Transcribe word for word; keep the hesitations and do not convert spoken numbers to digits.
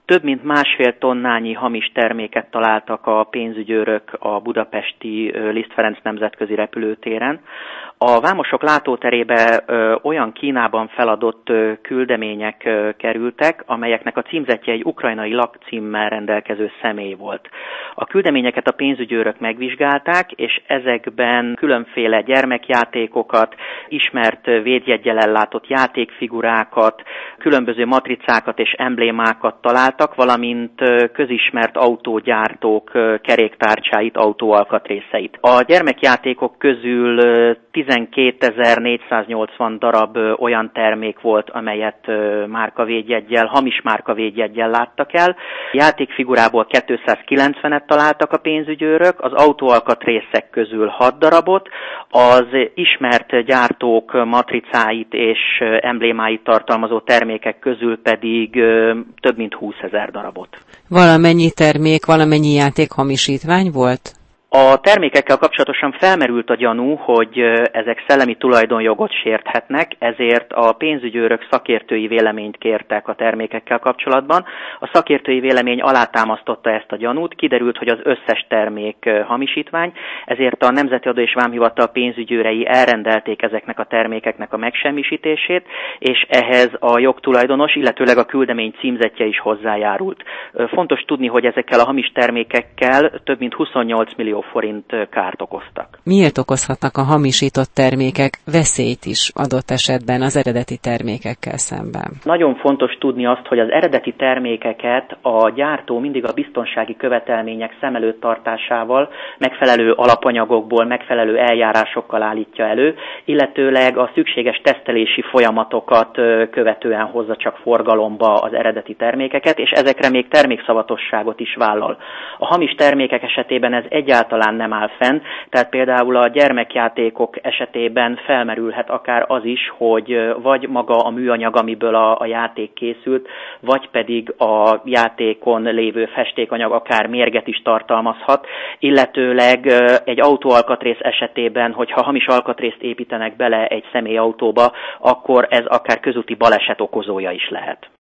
Több mint másfél tonnányi hamis terméket találtak a pénzügyőrök a budapesti Liszt Ferenc nemzetközi repülőtéren. A vámosok látóterébe ö, olyan Kínában feladott ö, küldemények ö, kerültek, amelyeknek a címzetje egy ukrajnai lakcímmel rendelkező személy volt. A küldeményeket a pénzügyőrök megvizsgálták, és ezekben különféle gyermekjátékokat, ismert védjeggyel ellátott játékfigurákat, különböző matricákat és emblémákat találtak, valamint ö, közismert autógyártók ö, keréktárcsáit, autóalkatrészeit. A gyermekjátékok közül ö, tizenkétezer-négyszáznyolcvan darab ö, olyan termék volt, amelyet ö, márkavédjeggyel, hamis márkavédjeggyel láttak el. Játékfigurából kétszázkilencvenet találtak a pénzügyőrök, az autóalkatrészek közül hat darabot, az ismert gyártók matricáit és ö, emblémáit tartalmazó termékek közül pedig ö, több mint húszezer darabot. Valamennyi termék, valamennyi játék hamisítvány volt? A termékekkel kapcsolatosan felmerült a gyanú, hogy ezek szellemi tulajdonjogot sérthetnek, ezért a pénzügyőrök szakértői véleményt kértek a termékekkel kapcsolatban. A szakértői vélemény alátámasztotta ezt a gyanút, kiderült, hogy az összes termék hamisítvány, ezért a Nemzeti Adó és Vámhivatal pénzügyőrei elrendelték ezeknek a termékeknek a megsemmisítését, és ehhez a jogtulajdonos, illetőleg a küldemény címzetje is hozzájárult. Fontos tudni, hogy ezekkel a hamis termékekkel több mint huszonnyolc millió forint kárt okoztak. Miért okozhatnak a hamisított termékek veszélyt is adott esetben az eredeti termékekkel szemben? Nagyon fontos tudni azt, hogy az eredeti termékeket a gyártó mindig a biztonsági követelmények szem előtt tartásával, megfelelő alapanyagokból, megfelelő eljárásokkal állítja elő, illetőleg a szükséges tesztelési folyamatokat követően hozza csak forgalomba az eredeti termékeket, és ezekre még termékszavatosságot is vállal. A hamis termékek esetében ez egyáltalán nem áll fenn, tehát például a gyermekjátékok esetében felmerülhet akár az is, hogy vagy maga a műanyag, amiből a, a játék készült, vagy pedig a játékon lévő festékanyag akár mérget is tartalmazhat, illetőleg egy autóalkatrész esetében, hogyha hamis alkatrészt építenek bele egy személyautóba, akkor ez akár közúti baleset okozója is lehet.